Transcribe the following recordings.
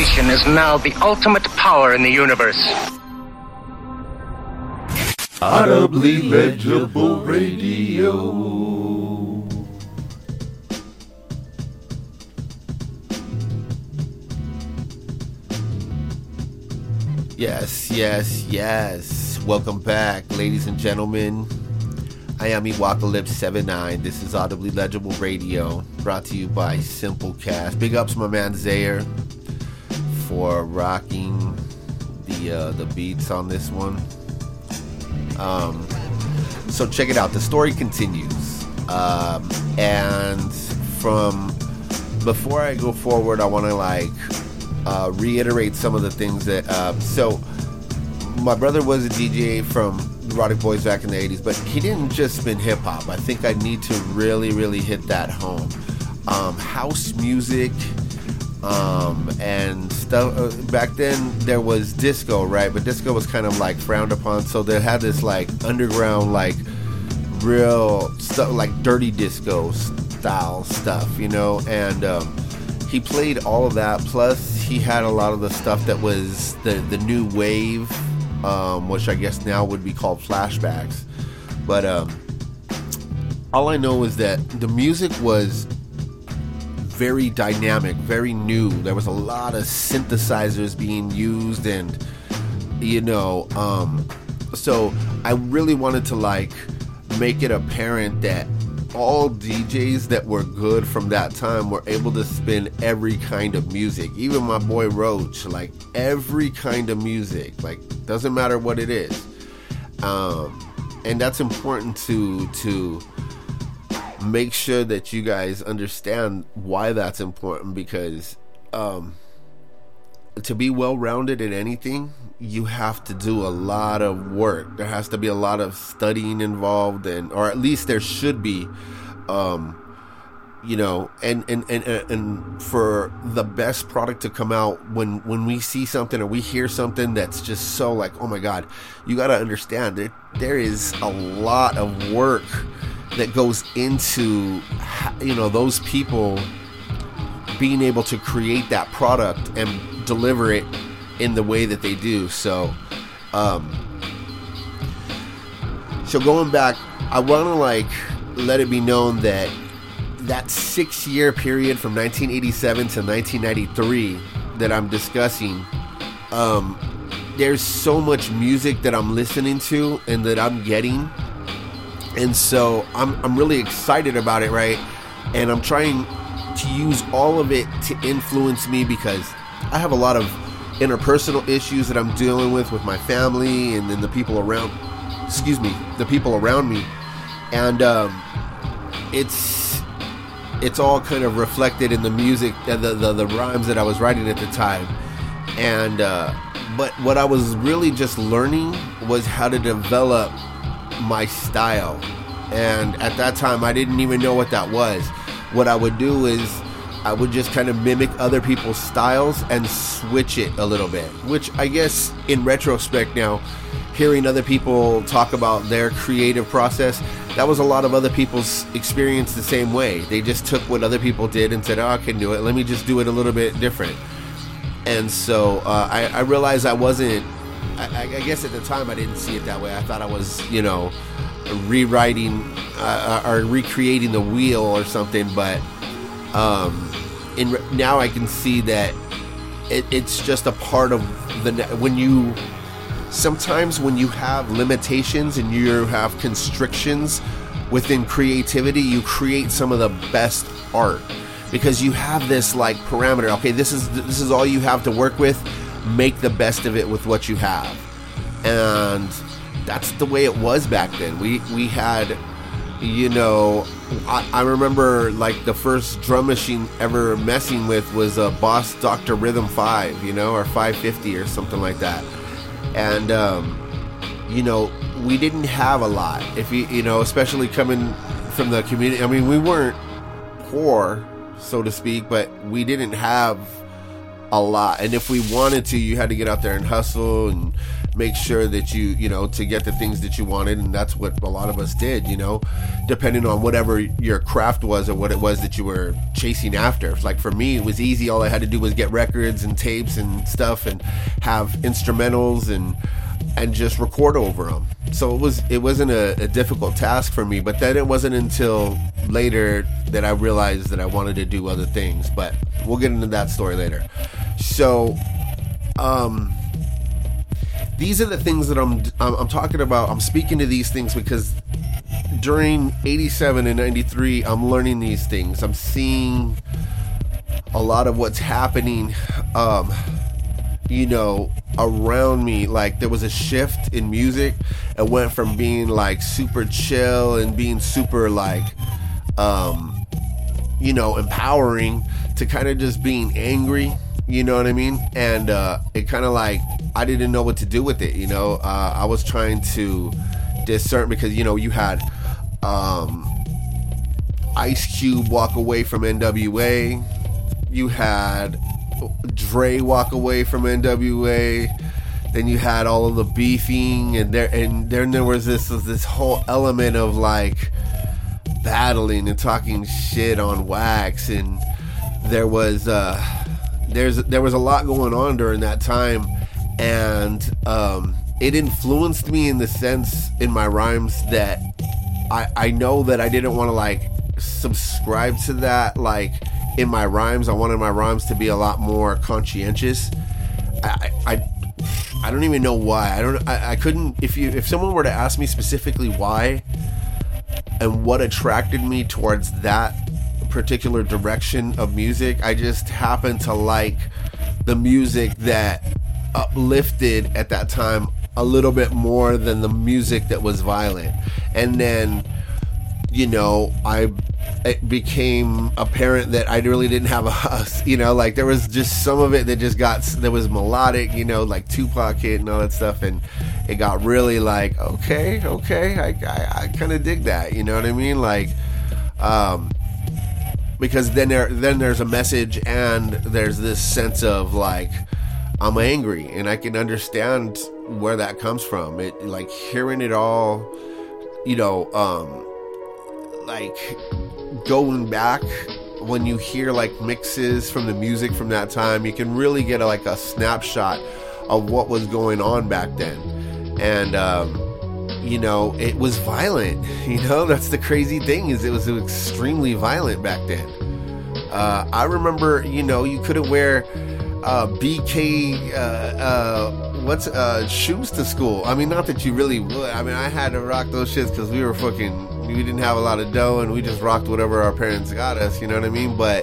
nation is now the ultimate power in the universe. Audibly Legible Radio. Yes. Welcome back, ladies and gentlemen. I am Iwakalip79. This is Audibly Legible Radio, brought to you by Simplecast. Big ups my man Zaire for rocking the beats on this one. So check it out. The story continues. And from before I go forward, I want to reiterate some of the things that so my brother was a DJ from Erotic Boys back in the 80s, but he didn't just spin hip-hop. I think I need to really hit that home. House music and stuff. Back then there was disco, right? But disco was kind of like frowned upon, so they had this like underground, like real stuff, like dirty disco style stuff, you know. And he played all of that, plus he had a lot of the stuff that was the new wave, which I guess now would be called flashbacks. But all I know is that the music was very dynamic, very new. There was a lot of synthesizers being used, and you know, so I really wanted to like make it apparent that all DJs that were good from that time were able to spin every kind of music. Even my boy Roach, like every kind of music, like doesn't matter what it is. And that's important to make sure that you guys understand why that's important, because to be well-rounded in anything, you have to do a lot of work. There has to be a lot of studying involved, or at least there should be, you know, and for the best product to come out, when we see something or we hear something that's just so like, oh my God, you got to understand that there is a lot of work that goes into, you know, those people being able to create that product and deliver it in the way that they do. So going back, I want to like let it be known that 6-year period from 1987 to 1993 that I'm discussing, there's so much music that I'm listening to and that I'm getting, and so I'm really excited about it, right? And I'm trying to use all of it to influence me, because I have a lot of interpersonal issues that I'm dealing with my family and then the people around me, and it's all kind of reflected in the music, the rhymes that I was writing at the time. And but what I was really just learning was how to develop my style, and at that time I didn't even know what that was. What I would do is I would just kind of mimic other people's styles and switch it a little bit, which I guess in retrospect now, hearing other people talk about their creative process, that was a lot of other people's experience the same way. They just took what other people did and said, oh, I can do it, let me just do it a little bit different. And so I realized I wasn't, I guess at the time I didn't see it that way. I thought I was, you know, rewriting or recreating the wheel or something, but now I can see that it's just a part of sometimes when you have limitations and you have constrictions within creativity, you create some of the best art, because you have this like parameter. Okay, this is all you have to work with. Make the best of it with what you have. And that's the way it was back then. We had, you know, I remember like the first drum machine ever messing with was a Boss Dr. Rhythm 5, you know, or 550 or something like that. And you know, we didn't have a lot. If you know, especially coming from the community, I mean, we weren't poor, so to speak, but we didn't have a lot. And if we wanted to, you had to get out there and hustle and make sure that you know, to get the things that you wanted. And that's what a lot of us did, you know, depending on whatever your craft was or what it was that you were chasing after. Like for me, it was easy. All I had to do was get records and tapes and stuff and have instrumentals and just record over them. So it wasn't a difficult task for me. But then it wasn't until later that I realized that I wanted to do other things. But we'll get into that story later. So, these are the things that I'm talking about. I'm speaking to these things because during 87 and 93, I'm learning these things. I'm seeing a lot of what's happening, you know, around me. Like there was a shift in music. It went from being like super chill and being super like, you know, empowering to kind of just being angry. You know what I mean? And it kind of like, I didn't know what to do with it, you know? I was trying to discern because, you know, you had Ice Cube walk away from NWA. You had Dre walk away from NWA. Then you had all of the beefing. And then there was this whole element of like battling and talking shit on wax. And there was there was a lot going on during that time, and it influenced me in the sense in my rhymes that I know that I didn't want to like subscribe to that. Like in my rhymes, I wanted my rhymes to be a lot more conscientious. I don't even know why. I couldn't. If someone were to ask me specifically why and what attracted me towards that particular direction of music, I just happened to like the music that uplifted at that time a little bit more than the music that was violent. And then, you know, it became apparent that I really didn't have a, you know, like there was just some of it that just there was melodic, you know, like Tupac hit and all that stuff, and it got really like, okay, I kind of dig that, you know what I mean? Like, because then there's a message and there's this sense of like, I'm angry, and I can understand where that comes from. It like hearing it all, you know, like going back when you hear like mixes from the music from that time, you can really get like a snapshot of what was going on back then. And you know, it was violent. You know, that's the crazy thing, is it was extremely violent back then. I remember, you know, you couldn't wear BK shoes to school. I mean, not that you really would. I mean, I had to rock those shits because we didn't have a lot of dough, and we just rocked whatever our parents got us, you know what I mean? But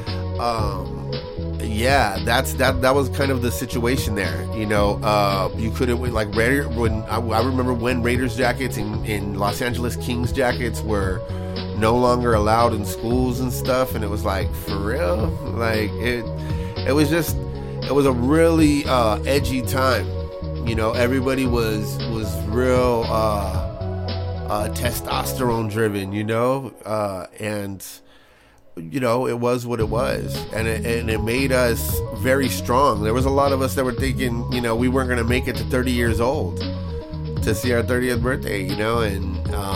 yeah, that was kind of the situation there, you know. You couldn't, like, I remember when Raiders jackets and Los Angeles Kings jackets were no longer allowed in schools and stuff, and it was like, for real? Like, it was a really edgy time, you know. Everybody was real testosterone driven, you know, and you know, it was what it was, and it made us very strong. There was a lot of us that were thinking, you know, we weren't going to make it to 30 years old to see our 30th birthday, you know. And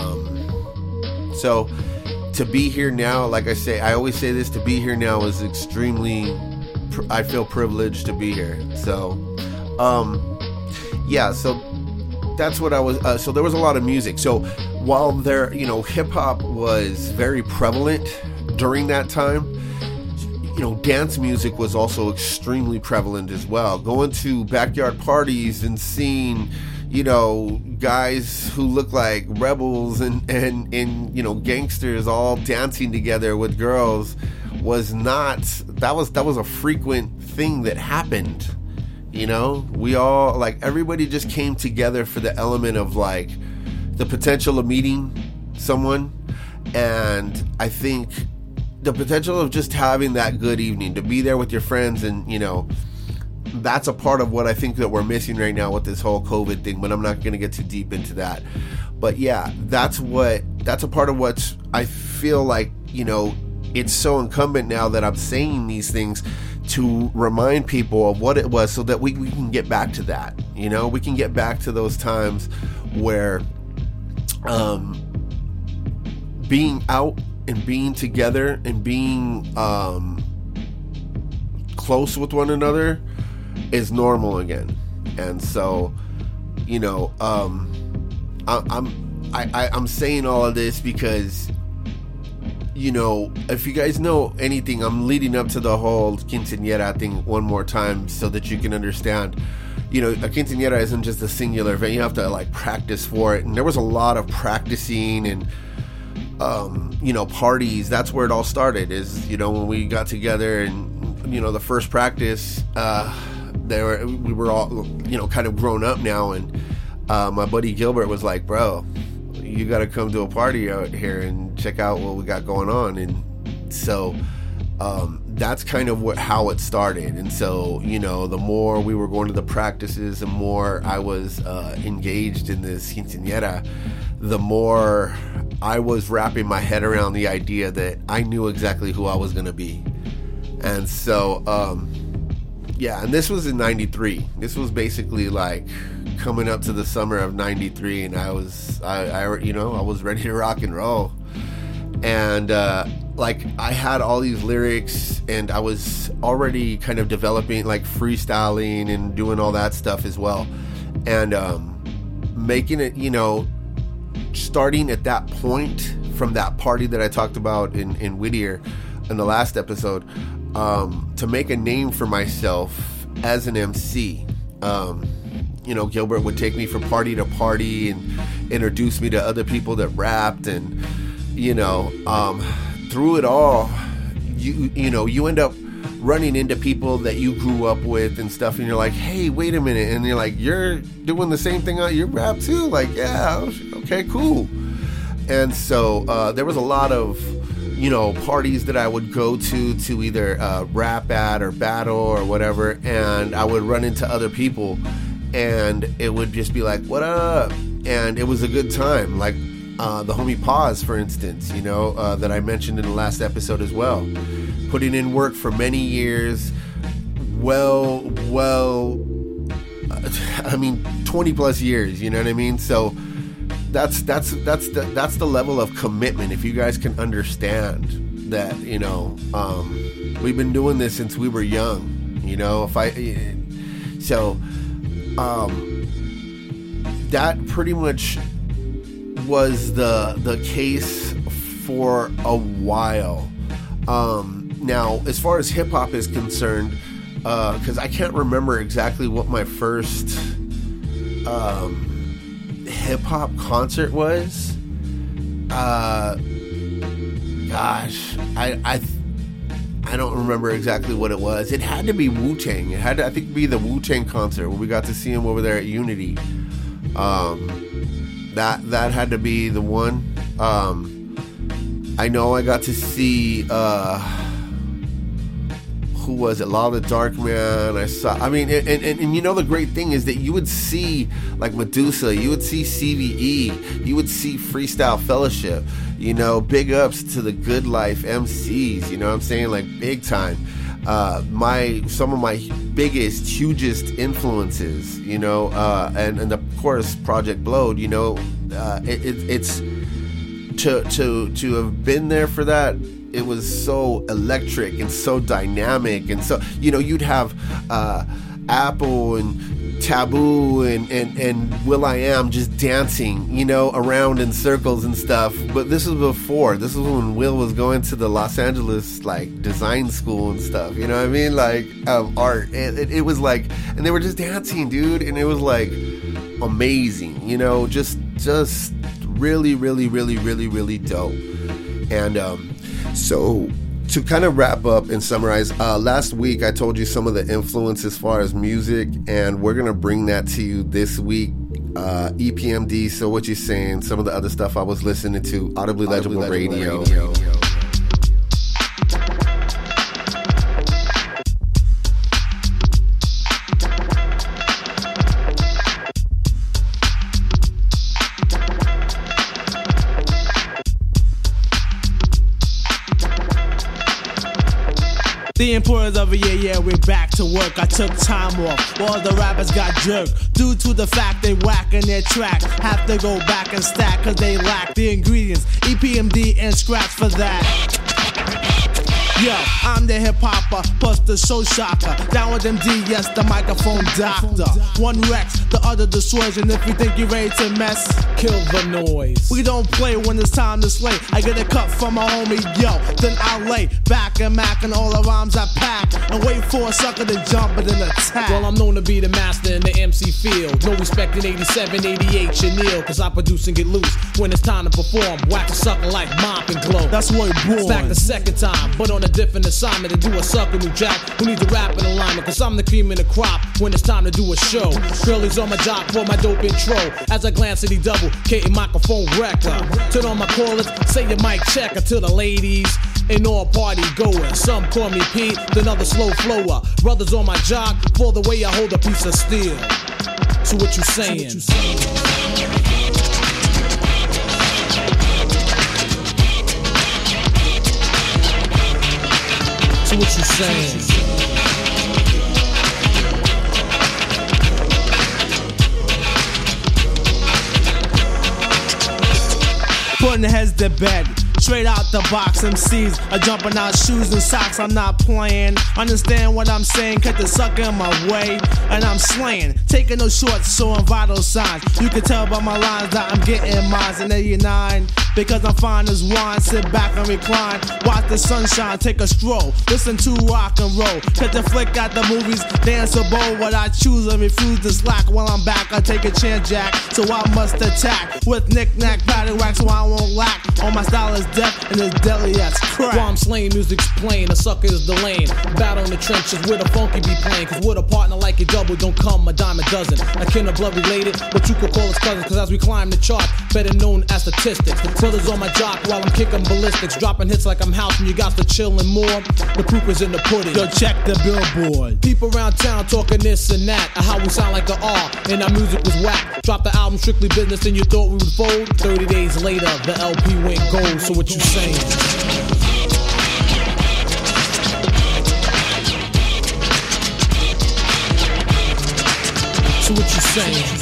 so to be here now, like I say, I always say this, to be here now is extremely, I feel privileged to be here. So yeah, so that's what I was, so there was a lot of music. So while there, you know, hip hop was very prevalent during that time, you know, dance music was also extremely prevalent as well. Going to backyard parties and seeing, you know, guys who look like rebels and you know, gangsters all dancing together with girls was not, that was a frequent thing that happened. You know, we all, like, everybody just came together for the element of like the potential of meeting someone, and I think the potential of just having that good evening, to be there with your friends. And, you know, that's a part of what I think that we're missing right now with this whole COVID thing, but I'm not going to get too deep into that. But yeah, that's a part of what I feel like, you know, it's so incumbent now that I'm saying these things to remind people of what it was so that we can get back to that. You know, we can get back to those times where being out and being together and being close with one another is normal again. And so, you know, I'm saying all of this because, you know, if you guys know anything, I'm leading up to the whole quinceañera thing one more time so that you can understand. You know, a quinceañera isn't just a singular event. You have to like practice for it. And there was a lot of practicing and, you know, parties. That's where it all started, is, you know, when we got together and, you know, the first practice, we were all, you know, kind of grown up now. And my buddy Gilbert was like, bro, you got to come to a party out here and check out what we got going on. And so that's kind of how it started. And so, you know, the more we were going to the practices, the more I was engaged in this quinceañera, the more I was wrapping my head around the idea that I knew exactly who I was going to be. And so, yeah, and this was in 93. This was basically like coming up to the summer of 93, and I was ready to rock and roll. And like I had all these lyrics, and I was already kind of developing, like freestyling and doing all that stuff as well. And making it, you know, starting at that point from that party that I talked about in Whittier in the last episode, to make a name for myself as an MC. You know, Gilbert would take me from party to party and introduce me to other people that rapped, and, you know, through it all, you know, you end up running into people that you grew up with and stuff, and you're like, hey, wait a minute, and you're like, you're doing the same thing on your rap too? Like, yeah, okay, cool. And so there was a lot of, you know, parties that I would go to either rap at or battle or whatever, and I would run into other people, and it would just be like, what up? And it was a good time. Like the homie Paz, for instance, you know, that I mentioned in the last episode as well, putting in work for many years, I mean, 20 plus years, you know what I mean? So that's the level of commitment. If you guys can understand that, you know, we've been doing this since we were young, you know. That pretty much was the case for a while. Now, as far as hip hop is concerned, because I can't remember exactly what my first hip hop concert was. Gosh, I don't remember exactly what it was. It had to be Wu-Tang. It had to, I think, be the Wu-Tang concert where we got to see him over there at Unity. That had to be the one. I know I got to see who was it? Law of the Dark Man. I saw. I mean, and you know, the great thing is that you would see like Medusa, you would see CVE, you would see Freestyle Fellowship. You know, big ups to the Good Life MCs. You know what I'm saying? Like big time. Some of my biggest, hugest influences. You know, and of course Project Blowed. You know, it's to have been there for that. It was so electric and so dynamic, and so, you know, you'd have Apple and Taboo and Will.i.am just dancing, you know, around in circles and stuff. But this was before. This was when Will was going to the Los Angeles like design school and stuff. You know what I mean? Like art. It was like, and they were just dancing, dude, and it was like amazing. You know, just really, really, really, really, really dope. And so to kind of wrap up and summarize, last week I told you some of the influence as far as music, and we're going to bring that to you this week. EPMD, So What You Saying, some of the other stuff I was listening to, Audibly Legible Radio. The importance of a year, yeah, we're back to work. I took time off, all the rappers got jerked due to the fact they whack in their track. Have to go back and stack cause they lack the ingredients, EPMD and scratch for that. Yo, I'm the hip hopper, plus the show shocker. Down with MD, yes, the microphone doctor. One Rex, the other destroys, and if you think you're ready to mess, kill the noise. We don't play when it's time to slay. I get a cut from my homie, yo, then I lay back and mac and all the rhymes I pack and wait for a sucker to jump and then attack. Well, I'm known to be the master in the MC field. No respect in 87, 88, Chanel, cause I produce and get loose when it's time to perform. Whack a sucker like Mop and Glow. That's what it born. Back the second time, but on a different assignment to do a sucker new jack who needs a rap in alignment, cause I'm the cream in the crop when it's time to do a show. Girlies on my jock for my dope intro as I glance at the double K microphone wrecker. Turn on my callers, say your mic checker to the ladies and all party goers. Some call me Pete, then others slow flower. Brothers on my jock for the way I hold a piece of steel. So what you saying? What you saying? Putting the heads to bed. Straight out the box, MCs are jumping out shoes and socks. I'm not playing. Understand what I'm saying? Cut the sucker in my way, and I'm slaying. Taking no shorts, showing vital signs. You can tell by my lines that I'm getting mines in 89. Because I'm fine as wine, sit back and recline. Watch the sunshine, take a stroll. Listen to rock and roll. Cut the flick at the movies, dance a bowl. What I choose and refuse to slack. While I'm back, I take a chance, Jack. So I must attack with knick-knack, paddywhack, so I won't lack. All my style is death and it's deadly as crack. While I'm slaying, music's plain, a sucker is the lane. Battle in the trenches where the funky be playing. Cause with a partner like a double, don't come a dime a dozen. A kin of blood related, but you could call us cousins. Cause as we climb the chart, better known as statistics. The brothers on my jock while I'm kicking ballistics. Dropping hits like I'm house and you got to chillin' more. The proof is in the pudding. Yo, check the billboard. People around town talking this and that. How we sound like the R and our music was whack. Drop the album Strictly Business and you thought we would fold. 30 days later, the LP went gold. So what you saying? So what you saying?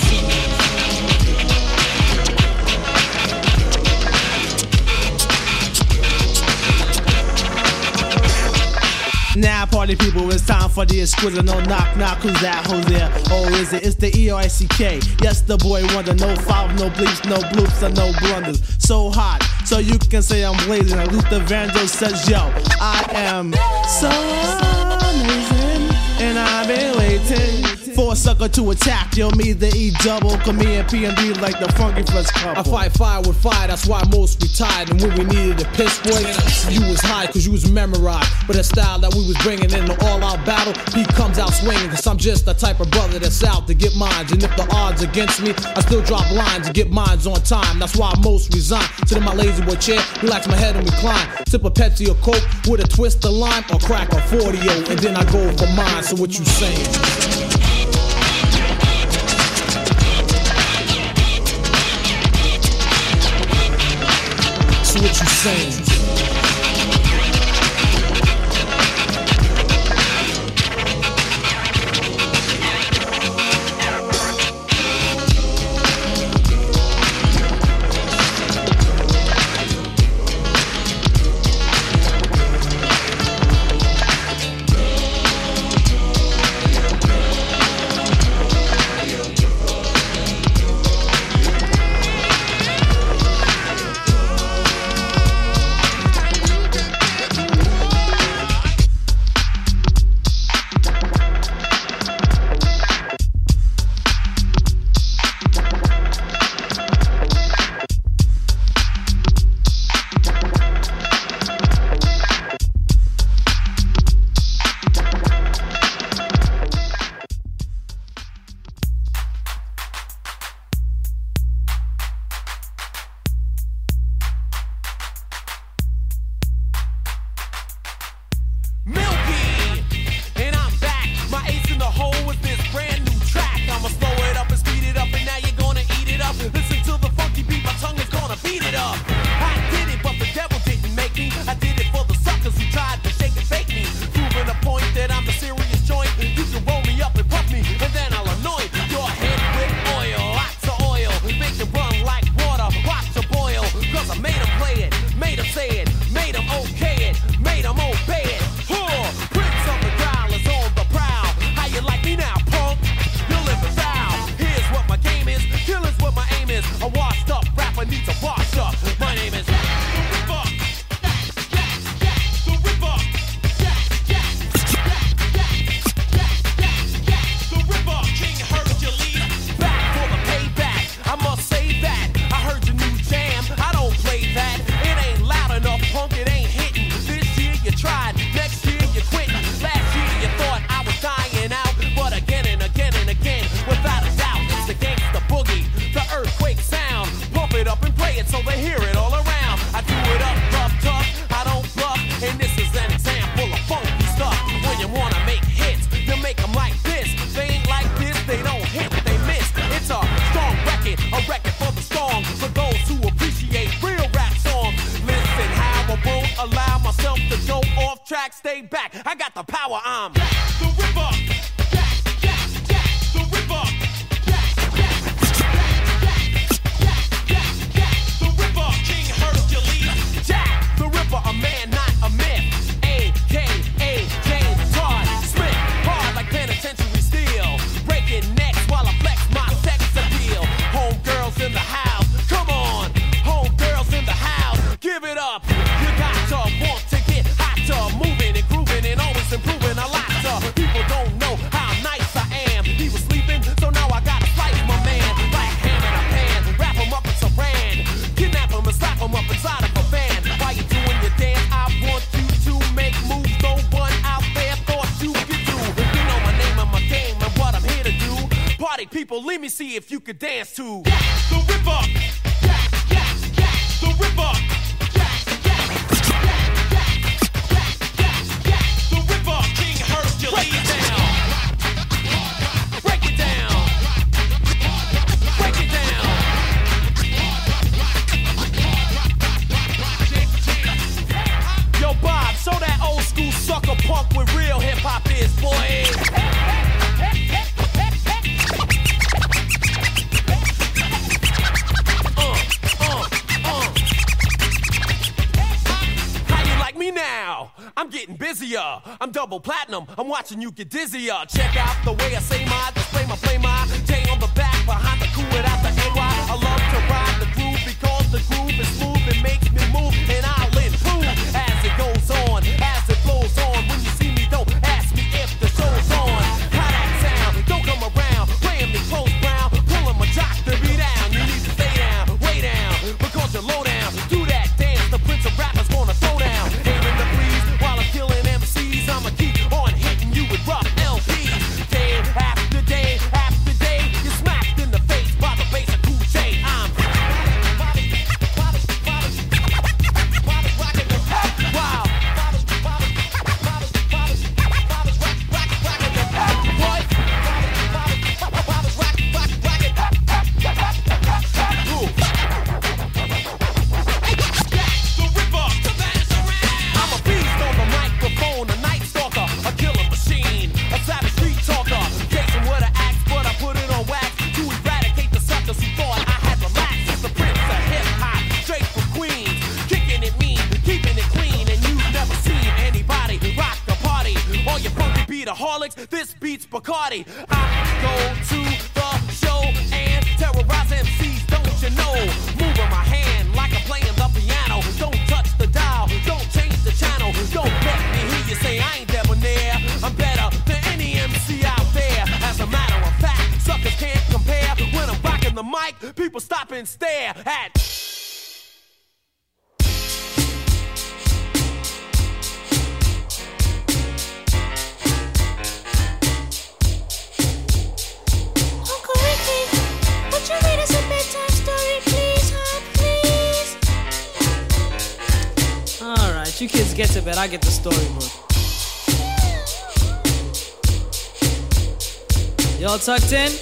Now party people, it's time for the exquisite. No knock knock, who's that? Who's there? Oh, is it? It's the ERICK. Yes, the boy wonder. No foul, no bleeps, no bloops, and no blunders. So hot, so you can say I'm blazing. Like Luther Vandross says, yo, I am so amazing, and I've been waiting for a sucker to attack. Yo, me the E double, come me and PMD like the funky fresh couple. I fight fire with fire, that's why most retired. And when we needed a piss boy, you was high cause you was memorized. But the style that we was bringing in the all-out battle, he comes out swinging. Cause I'm just the type of brother that's out to get mines. And if the odds against me, I still drop lines and get mines on time. That's why most resign. Sit in my lazy boy chair, relax my head and recline. Sip a Pepsi or Coke with a twist of lime or crack a 40-o. And then I go for mine, so what you saying? What you saying? track, stay back. I got the power, I'm Jack the Ripper. The Ripper. The Ripper. King Hercules. Jack the Ripper, a man, not a myth. A.K.A. James Todd Smith. Hard like penitentiary steel. Breaking necks while I flex my sex appeal. Homegirls in the house. Come on. Homegirls in the house. Give it up. You got to want to get hotter. Moving and grooving and always improving a lot. People don't know how nice I am. He was sleeping, so now I gotta slice my man. Like ham in a pan. Wrap him up in saran. Kidnap him and slap him up inside of a van. While you doing your dance, I want you to make moves. No one out there thought you could do. You know my name and my game and what I'm here to do. Party people, let me see if you could dance to the Ripper. The Ripper. The Ripper. King Hercules. Break it down. Break it down. Break it down. Yo, Bob, show that old school sucker punk with real hip hop is, boy. Now, I'm getting busier. I'm double platinum. I'm watching you get dizzier. Check out the way I say my, display my, play my. J on the back, behind the cool without the AY. I love to ride the groove because the groove is smooth. It makes me move and I'll improve as it goes on, as it flows on. When you see me, don't ask me if the show's on. How that sound? Don't come around playing me close brown, pulling my jock to be down. You need to stay down, way down, because you're low down. Do that dance, the Prince of Rappers gonna throw down. While I'm killing MCs, I'ma keep on hitting you with rough LPs. Day after day after day, you're smacked in the face by the bass of Cool J. I'm wow. This beats Bacardi. I go to the show and terrorize MCs, don't you know? Moving my hand like I'm playing the piano. Don't touch the dial, don't change the channel. Don't let me hear you say I ain't debonair. I'm better than any MC out there. As a matter of fact, suckers can't compare. When I'm rocking the mic, people stop and stare at. You kids get to bed, I get the storybook. Y'all tucked in?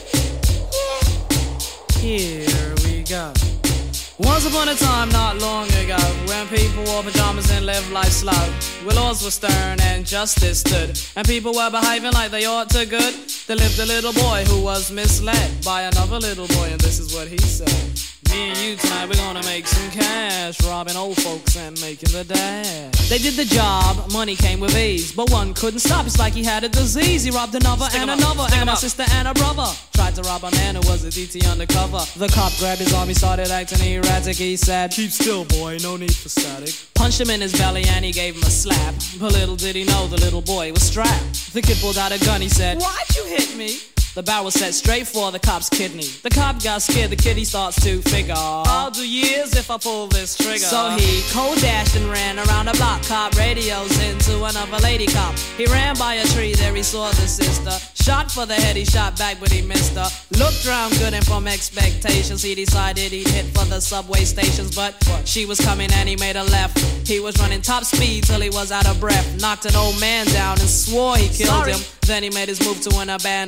Here we go. Once upon a time, not long ago, when people wore pajamas and lived life slow, where laws were stern and justice stood, and people were behaving like they ought to good, there lived a little boy who was misled by another little boy, and this is what he said. Me and you tonight, we're gonna make some cash, robbing old folks and making the dash. They did the job, money came with ease, but one couldn't stop, it's like he had a disease. He robbed another and another, and a sister and a brother. Tried to rob a man who was a DT undercover. The cop grabbed his arm, he started acting erratic. He said, "Keep still, boy, no need for static." Punched him in his belly and he gave him a slap. But little did he know the little boy was strapped. The kid pulled out a gun, he said, "Why'd you hit me?" The barrel set straight for the cop's kidney. The cop got scared, the kitty starts to figure, I'll do years if I pull this trigger. So he cold dashed and ran around the block. Cop radios into another lady cop. He ran by a tree, there he saw the sister. Shot for the head, he shot back but he missed her. Looked round good and from expectations he decided he'd hit for the subway stations. But she was coming and he made a left. He was running top speed till he was out of breath. Knocked an old man down and swore he killed him. Then he made his move to an abandoned building.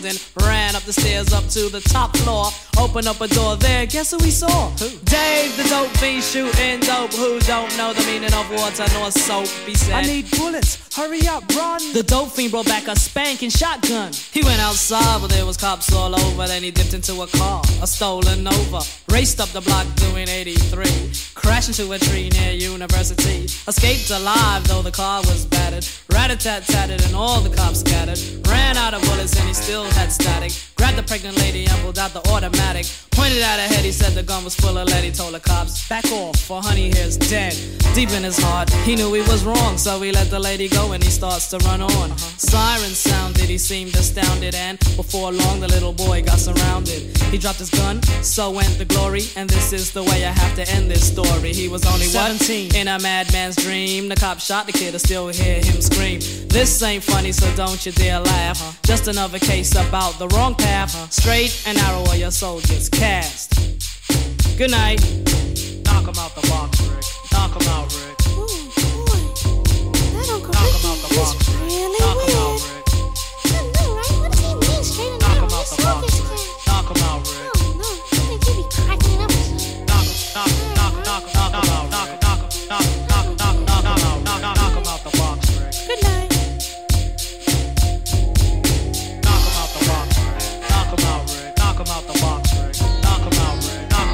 building. Ran up the stairs up to the top floor. Opened up a door there, guess who we saw? Who? Dave, the dope fiend shooting dope. Who don't know the meaning of water nor soap? He said, I need bullets, hurry up, run. the dope fiend brought back a spanking shotgun. He went outside, but there was cops all over. Then he dipped into a car, a stolen Nova. Raced up the block doing 83. Crashed into a tree near University. Escaped alive, though the car was battered. Rat-a-tat-tatted and all the cops scattered. Ran out of bullets and he still had static. Grabbed the pregnant lady and pulled out the automatic. Pointed at her head, he said the gun was full of lead. He told the cops, back off, for honey here's dead. Deep in his heart, he knew he was wrong, so he let the lady go and he starts to run on. Sirens sounded, he seemed astounded, and before long the little boy got surrounded. He dropped his gun, so went the glory, and this is the way I have to end this story. He was only 17, in a madman's dream. The cop shot the kid, I still hear him scream. This ain't funny, so don't you dare laugh. Just another case about the wrong path. Straight and narrow or your soul gets cast. Good night. Knock him out the box, Rick. Knock him out, Rick. Ooh, boy. That Uncle Knock him out the Ricky box, is Rick. really Knock him weird. out, Rick. I know, right? What does he mean, straight and Knock narrow? him out His the soul box, gets Rick. cast. Knock him out, Rick. I don't know. I think he be cracking it up. Knock him out, knock him out the box, Rick. Good night. Knock him out the box, Rick. Knock him out, Rick. Knock him out the box, Rick. Knock him out, Rick. Knock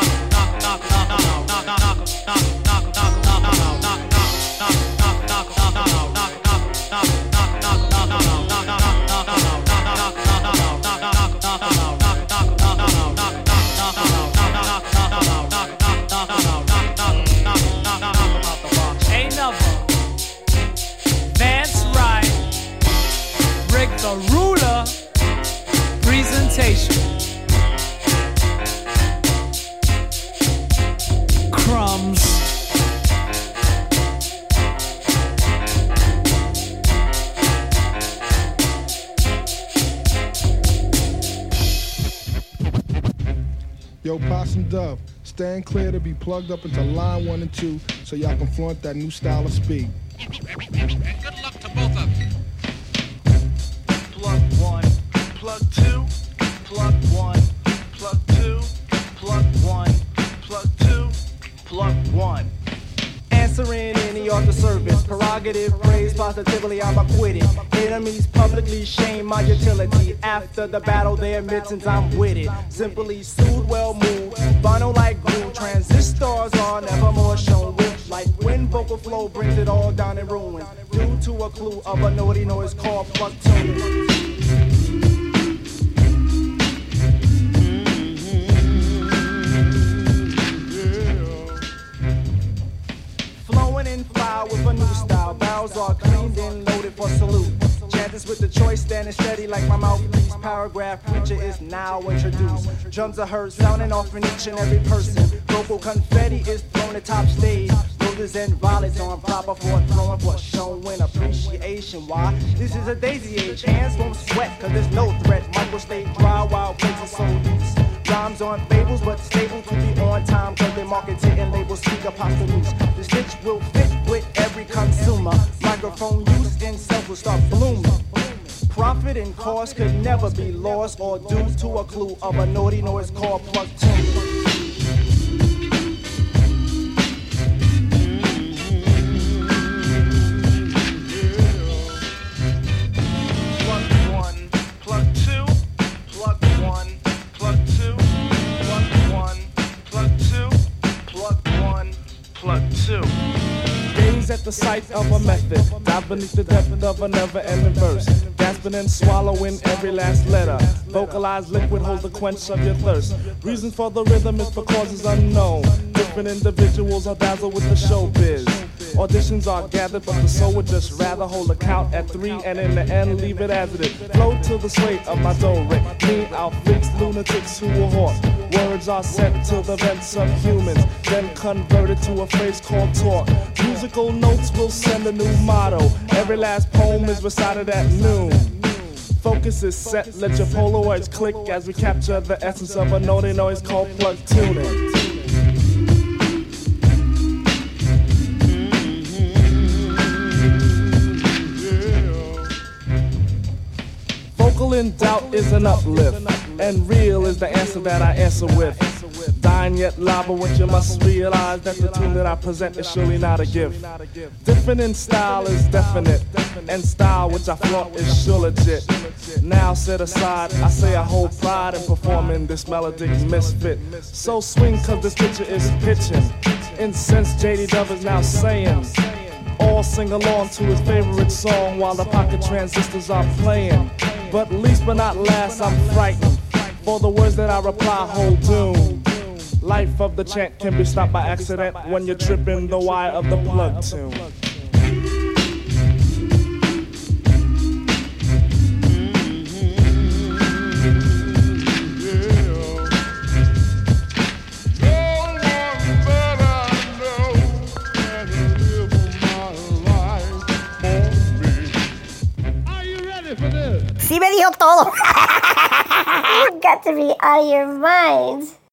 Ain't never. That's right. Rick the Ruler. Presentation. Crumbs. Yo, Possum Dove, stand clear to be plugged up into line 1 and 2 so y'all can flaunt that new style of speed. Good luck to both of you. Plug 1, plug 2, plug 1, plug 2, plug 1, plug 2, plug 1. Answering any other service, prerogative, praise positively, I'm acquitted. Enemies publicly shame my utility. After the battle, their admittance, I'm with it. Simply sued, well moved, vinyl like glue. Transistors are never more shown with. Like when vocal flow brings it all down in ruin. Due to a clue of a naughty noise called plug tuning. With a new style, barrels are cleaned and loaded for salute. Chanters with the choice, standing steady like my mouthpiece. Paragraph preacher is now introduced. Drums are heard sounding off in each and every person. Vocal confetti is thrown at top stage. Roses and violets on proper for throwing for showing appreciation. Why? This is a daisy age. Hands won't sweat, cause there's no threat. Micro stay dry while places so loose. Rhymes on fables, but stable to be on time, cause they market it and label speak apostles. The stitch will fit with every consumer. Microphone use in self will start blooming. Profit and cost could never be lost or due to a clue of a naughty noise called plug tuning. At the sight of a method, dive beneath the depth of a never-ending verse, gasping and swallowing every last letter. Vocalized liquid holds the quench of your thirst. Reason for the rhythm is for causes unknown. Different individuals are dazzled with the showbiz. Auditions are gathered, but the soul would just rather hold a count at 3 and in the end leave it as it is. Flow to the sway of my do-re. Me out freaks, lunatics who will haunt. Words are sent to the vents of humans, then converted to a phrase called talk. Musical notes will send a new motto. Every last poem is recited at noon. Focus is set, let your Polaroids click as we capture the essence of a naughty noise called plug tuning. in doubt is an uplift, and real is the answer that I answer with. Dying yet lava, what you must realize that the tune that I present is surely not a gift. Different in style is definite, and style which I flaunt is sure legit. Now set aside, I say I hold pride in performing this melodic misfit. So swing cause this picture is pitching. Incense JD Dove is now saying, all sing along to his favorite song while the pocket transistors are playing. But least but not last, I'm frightened, for the words that I reply hold doom. Life of the chant can be stopped by accident when you're tripping the wire of the plug tune. Sí me dijo todo. You've got to be out of your mind.